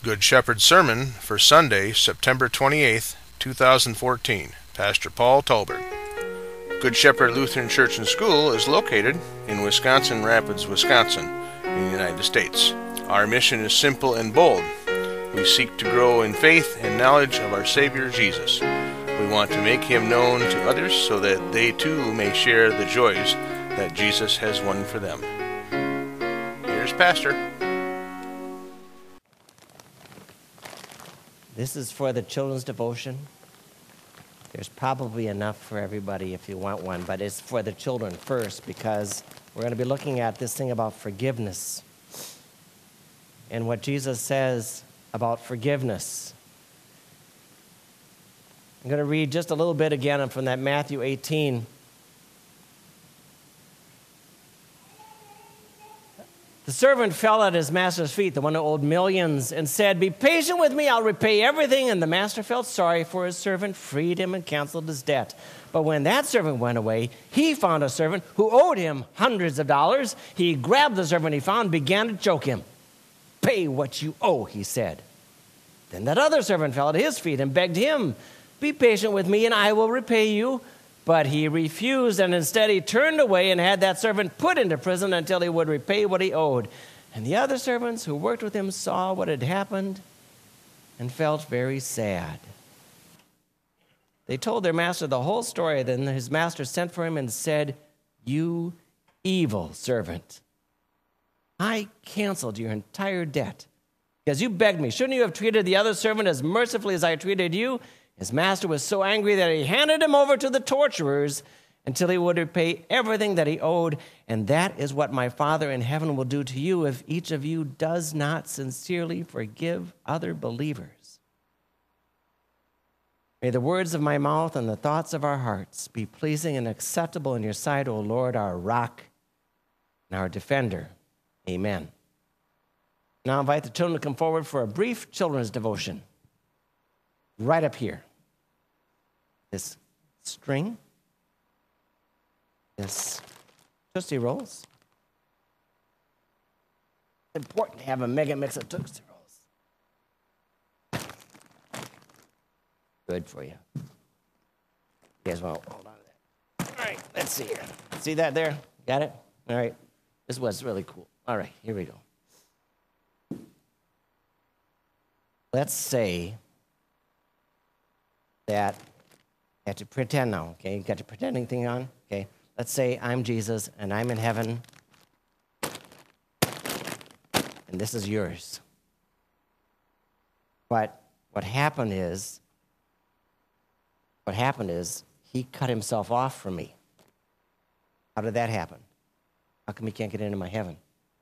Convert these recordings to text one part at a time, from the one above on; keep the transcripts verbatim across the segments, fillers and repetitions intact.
Good Shepherd Sermon for Sunday, September twenty-eighth, two thousand fourteen. Pastor Paul Tolbert. Good Shepherd Lutheran Church and School is located in Wisconsin Rapids, Wisconsin, in the United States. Our mission is simple and bold. We seek to grow in faith and knowledge of our Savior Jesus. We want to make Him known to others so that they too may share the joys that Jesus has won for them. Here's Pastor. This is for the children's devotion. There's probably enough for everybody if you want one, but it's for the children first because we're going to be looking at this thing about forgiveness and what Jesus says about forgiveness. I'm going to read just a little bit again from that Matthew eighteen. The servant fell at his master's feet, the one who owed millions, and said, "Be patient with me, I'll repay everything." And the master felt sorry for his servant, freed him, and canceled his debt. But when that servant went away, he found a servant who owed him hundreds of dollars. He grabbed the servant he found, began to choke him. "Pay what you owe," he said. Then that other servant fell at his feet and begged him, "Be patient with me, and I will repay you." But he refused, and instead he turned away and had that servant put into prison until he would repay what he owed. And the other servants who worked with him saw what had happened and felt very sad. They told their master the whole story. Then his master sent for him and said, "You evil servant, I canceled your entire debt because you begged me. Shouldn't you have treated the other servant as mercifully as I treated you?" His master was so angry that he handed him over to the torturers until he would repay everything that he owed. And that is what my Father in heaven will do to you if each of you does not sincerely forgive other believers. May the words of my mouth and the thoughts of our hearts be pleasing and acceptable in your sight, O Lord, our rock and our defender. Amen. Now I invite the children to come forward for a brief children's devotion. Right up here. This string. This Tootsie Rolls. It's important to have a mega mix of Tootsie Rolls. Good for you. You guys want to hold on to that? All right, let's see here. See that there? Got it? All right. This was really cool. All right, here we go. Let's say that you have to pretend now, okay? You got your pretending thing on, okay? Let's say I'm Jesus and I'm in heaven, and this is yours. But what happened is, what happened is he cut himself off from me. How did that happen? How come he can't get into my heaven?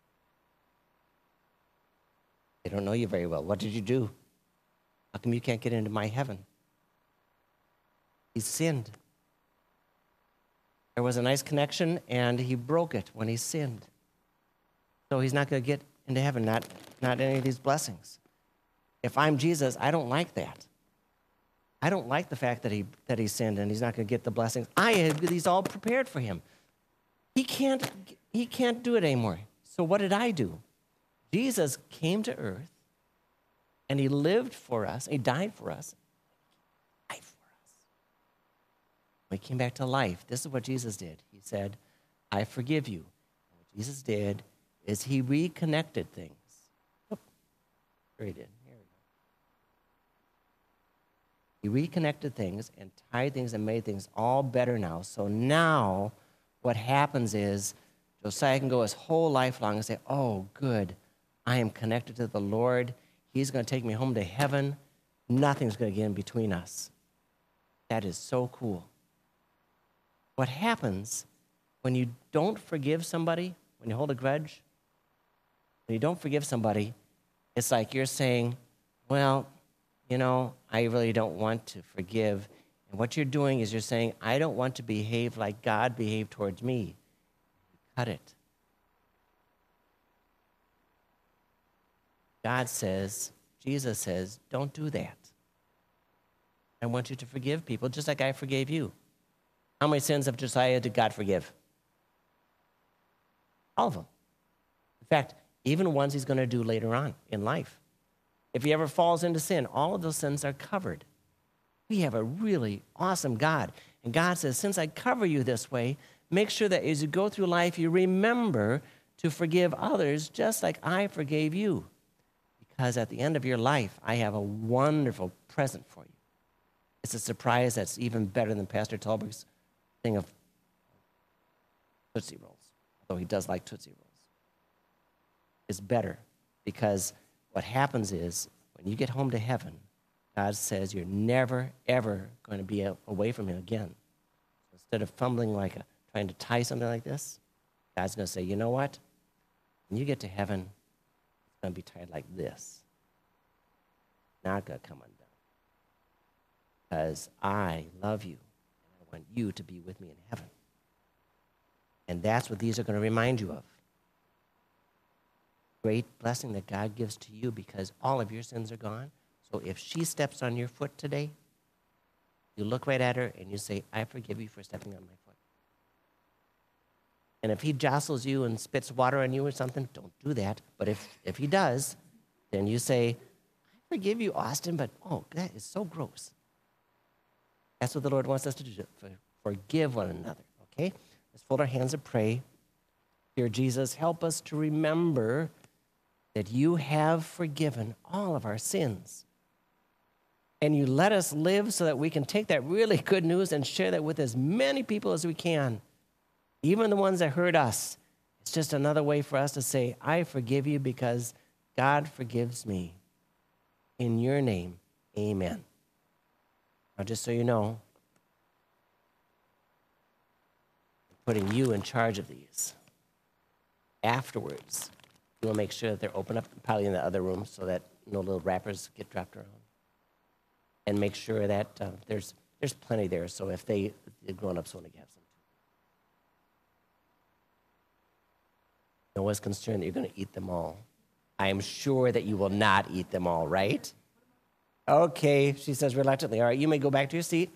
I don't know you very well. What did you do? How come you can't get into my heaven? He sinned. There was a nice connection, and he broke it when he sinned. So he's not going to get into heaven, not, not any of these blessings. If I'm Jesus, I don't like that. I don't like the fact that he that he sinned and he's not going to get the blessings. I had these all prepared for him. He can't, he can't do it anymore. So what did I do? Jesus came to earth, and he lived for us. He died for us. When he came back to life, this is what Jesus did. He said, "I forgive you." And what Jesus did is he reconnected things. Oh, sure he did. Here we go. He reconnected things and tied things and made things all better now. So now what happens is Josiah can go his whole life long and say, "Oh, good. I am connected to the Lord. He's going to take me home to heaven. Nothing's going to get in between us." That is so cool. What happens when you don't forgive somebody, when you hold a grudge, when you don't forgive somebody, it's like you're saying, "Well, you know, I really don't want to forgive." And what you're doing is you're saying, "I don't want to behave like God behaved towards me." Cut it. God says, Jesus says, don't do that. I want you to forgive people just like I forgave you. How many sins of Josiah did God forgive? All of them. In fact, even ones he's going to do later on in life. If he ever falls into sin, all of those sins are covered. We have a really awesome God. And God says, since I cover you this way, make sure that as you go through life, you remember to forgive others just like I forgave you. Because at the end of your life, I have a wonderful present for you. It's a surprise that's even better than Pastor Tolberg's thing of Tootsie Rolls, although he does like Tootsie Rolls. It's better because what happens is when you get home to heaven, God says you're never, ever going to be away from him again. So instead of fumbling like a, trying to tie something like this, God's going to say, you know what? When you get to heaven, it's going to be tied like this. Not going to come undone. Because I love you, and I want you to be with me in heaven. And that's what these are going to remind you of. Great blessing that God gives to you because all of your sins are gone. So if she steps on your foot today, you look right at her and you say, I forgive you for stepping on my foot. And if he jostles you and spits water on you or something, don't do that. But if, if he does, then you say, I forgive you, Austin, but oh, that is so gross. That's what the Lord wants us to do, for, forgive one another, okay? Let's fold our hands and pray. Dear Jesus, help us to remember that you have forgiven all of our sins. And you let us live so that we can take that really good news and share that with as many people as we can, even the ones that hurt us. It's just another way for us to say, I forgive you because God forgives me. In your name, amen. Now, just so you know, I'm putting you in charge of these. Afterwards, you will make sure that they're open up, probably in the other room, so that no little wrappers get dropped around. And make sure that uh, there's there's plenty there, so if they, the grown-ups want to have some. Noah's concerned that you're going to eat them all. I am sure that you will not eat them all, right? Okay, she says reluctantly. All right, you may go back to your seat.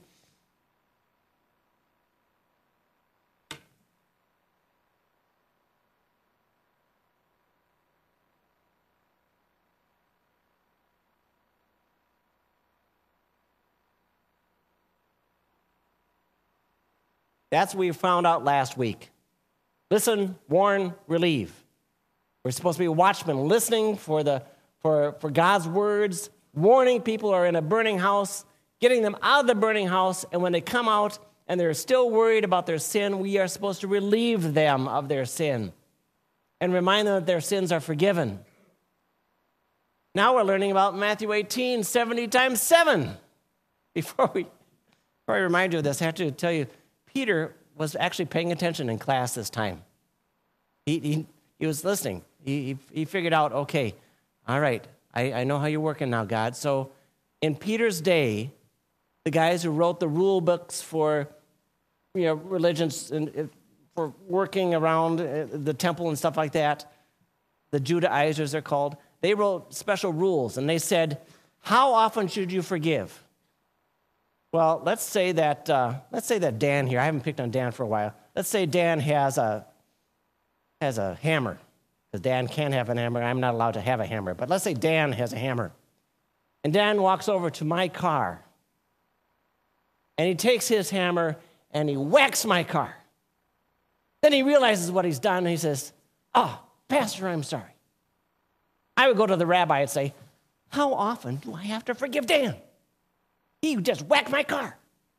That's what we found out last week. Listen, warn, relieve. We're supposed to be watchmen, listening for, the, for, for God's words, warning people who are in a burning house, getting them out of the burning house, and when they come out and they're still worried about their sin, we are supposed to relieve them of their sin and remind them that their sins are forgiven. Now we're learning about Matthew eighteen, seventy times seven. Before, we, before I remind you of this, I have to tell you, Peter was actually paying attention in class this time. He, he, he was listening. He, he, he figured out, okay, all right, I, I know how you're working now, God. So in Peter's day, the guys who wrote the rule books for you know, religions and for working around the temple and stuff like that, the Judaizers are called, they wrote special rules, and they said, how often should you forgive? Well, let's say that uh, let's say that Dan here, I haven't picked on Dan for a while. Let's say Dan has a has a hammer, because Dan can have a hammer. I'm not allowed to have a hammer, but let's say Dan has a hammer. And Dan walks over to my car, and he takes his hammer, and he whacks my car. Then he realizes what he's done, and he says, oh, Pastor, I'm sorry. I would go to the rabbi and say, how often do I have to forgive Dan? He just whacked my car.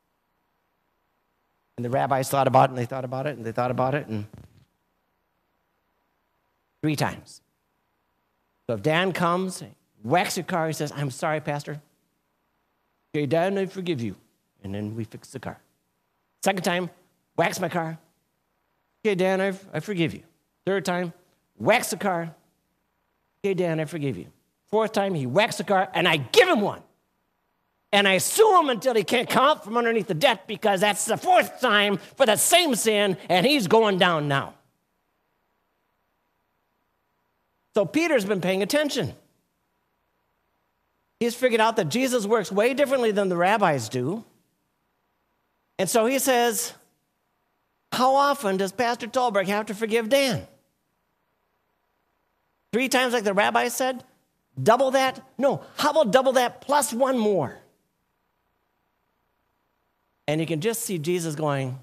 And the rabbis thought about it, and they thought about it, and they thought about it, and three times. So if Dan comes, whacks your car, he says, I'm sorry, Pastor. Okay, Dan, I forgive you. And then we fix the car. Second time, whacks my car. Okay, Dan, I, I forgive you. Third time, whacks the car. Okay, Dan, I forgive you. Fourth time, he whacks the car, and I give him one. And I sue him until he can't come out from underneath the debt, because that's the fourth time for the same sin, and he's going down now. So Peter's been paying attention. He's figured out that Jesus works way differently than the rabbis do. And so he says, how often does Pastor Tolberg have to forgive Dan? Three times like the rabbi said? Double that? No. How about double that plus one more? And you can just see Jesus going,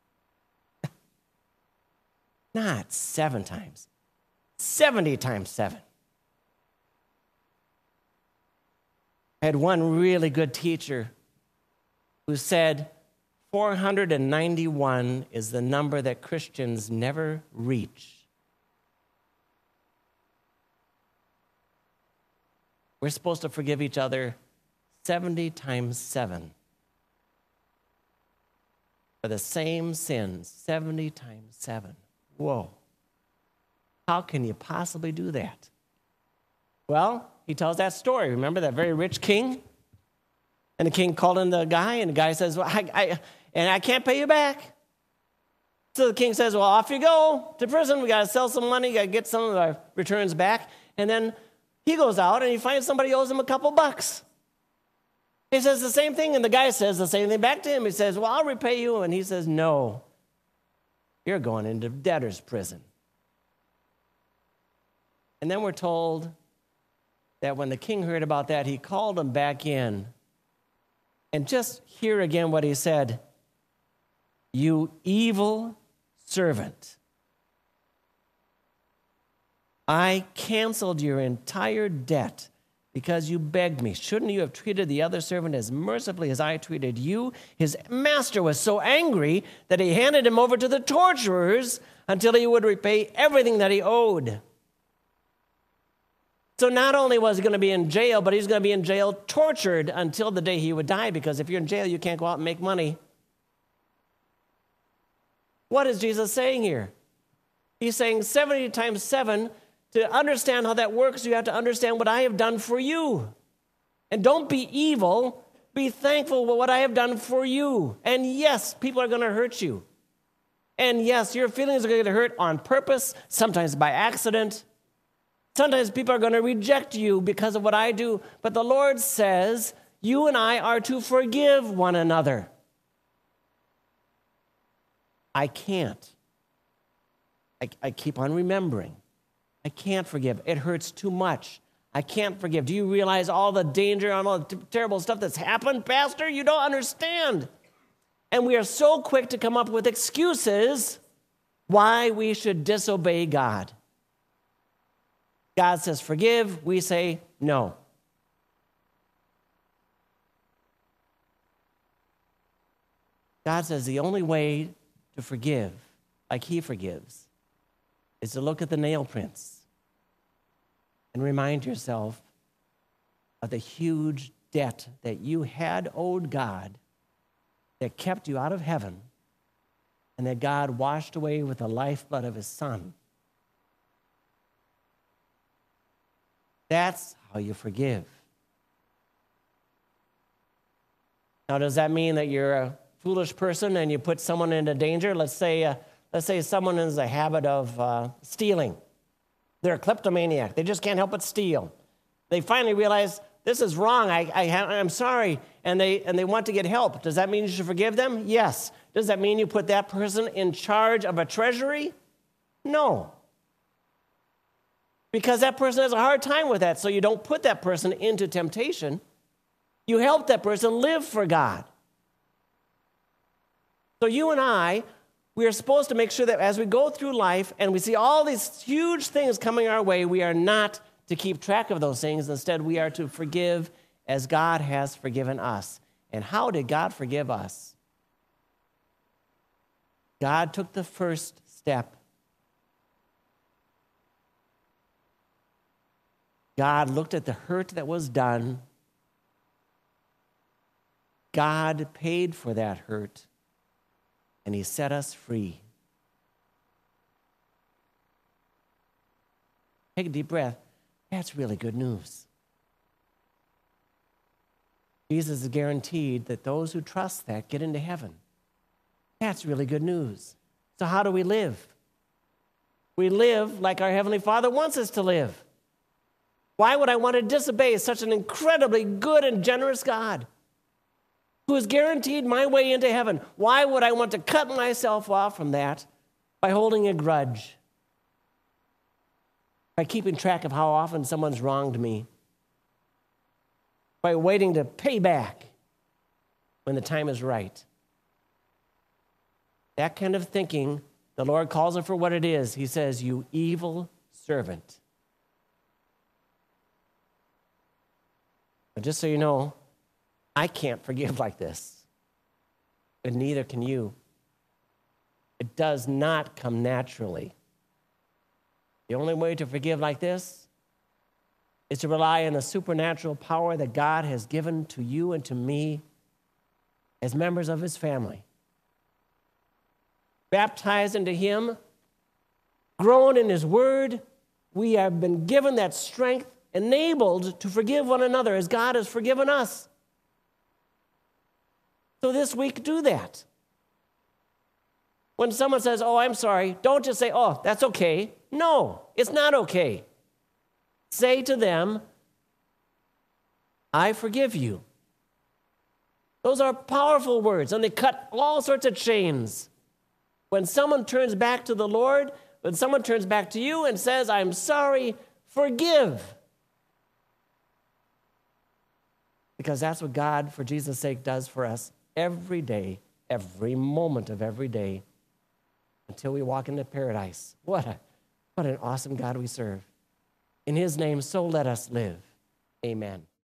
not seven times, seventy times seven. I had one really good teacher who said four hundred ninety-one is the number that Christians never reach. We're supposed to forgive each other seventy times seven. For the same sin, seventy times seven. Whoa. How can you possibly do that? Well, he tells that story. Remember that very rich king? And the king called in the guy, and the guy says, well, I, I, and I can't pay you back. So the king says, well, off you go to prison. We got to sell some money, got to get some of our returns back. And then he goes out, and he finds somebody owes him a couple bucks. He says the same thing, and the guy says the same thing back to him. He says, well, I'll repay you. And he says, no, you're going into debtor's prison. And then we're told that when the king heard about that, he called him back in. And just hear again what he said. You evil servant. I canceled your entire debt because you begged me. Shouldn't you have treated the other servant as mercifully as I treated you? His master was so angry that he handed him over to the torturers until he would repay everything that he owed. So not only was he going to be in jail, but he's going to be in jail tortured until the day he would die, because if you're in jail, you can't go out and make money. What is Jesus saying here? He's saying seventy times seven. To understand how that works, you have to understand what I have done for you. And don't be evil. Be thankful for what I have done for you. And yes, people are going to hurt you. And yes, your feelings are going to hurt on purpose, sometimes by accident. Sometimes people are going to reject you because of what I do. But the Lord says, you and I are to forgive one another. I can't. I, I keep on remembering. I can't forgive. It hurts too much. I can't forgive. Do you realize all the danger and all the t- terrible stuff that's happened, Pastor? You don't understand. And we are so quick to come up with excuses why we should disobey God. God says forgive. We say no. God says the only way to forgive, like he forgives, is to look at the nail prints and remind yourself of the huge debt that you had owed God that kept you out of heaven and that God washed away with the lifeblood of his Son. That's how you forgive. Now, does that mean that you're a foolish person and you put someone into danger? Let's say, uh, let's say someone has a habit of uh, stealing. They're a kleptomaniac. They just can't help but steal. They finally realize, this is wrong. I, I, I'm sorry. And they, and they want to get help. Does that mean you should forgive them? Yes. Does that mean you put that person in charge of a treasury? No. Because that person has a hard time with that, so you don't put that person into temptation. You help that person live for God. So you and I, we are supposed to make sure that as we go through life and we see all these huge things coming our way, we are not to keep track of those things. Instead, we are to forgive as God has forgiven us. And how did God forgive us? God took the first step. God looked at the hurt that was done. God paid for that hurt. And he set us free. Take a deep breath. That's really good news. Jesus is guaranteed that those who trust that get into heaven. That's really good news. So how do we live? We live like our Heavenly Father wants us to live. Why would I want to disobey such an incredibly good and generous God who has guaranteed my way into heaven? Why would I want to cut myself off from that by holding a grudge, by keeping track of how often someone's wronged me, by waiting to pay back when the time is right. That kind of thinking, the Lord calls it for what it is. He says, you evil servant. But just so you know, I can't forgive like this, and neither can you. It does not come naturally. The only way to forgive like this is to rely on the supernatural power that God has given to you and to me as members of his family. Baptized into him, grown in his word, we have been given that strength, enabled to forgive one another as God has forgiven us. So this week, do that. When someone says, oh, I'm sorry, don't just say, oh, that's okay. No, it's not okay. Say to them, I forgive you. Those are powerful words, and they cut all sorts of chains. When someone turns back to the Lord, when someone turns back to you and says, I'm sorry, forgive. Because that's what God, for Jesus' sake, does for us every day, every moment of every day, until we walk into paradise. What a, what an awesome God we serve. In his name, so let us live. Amen.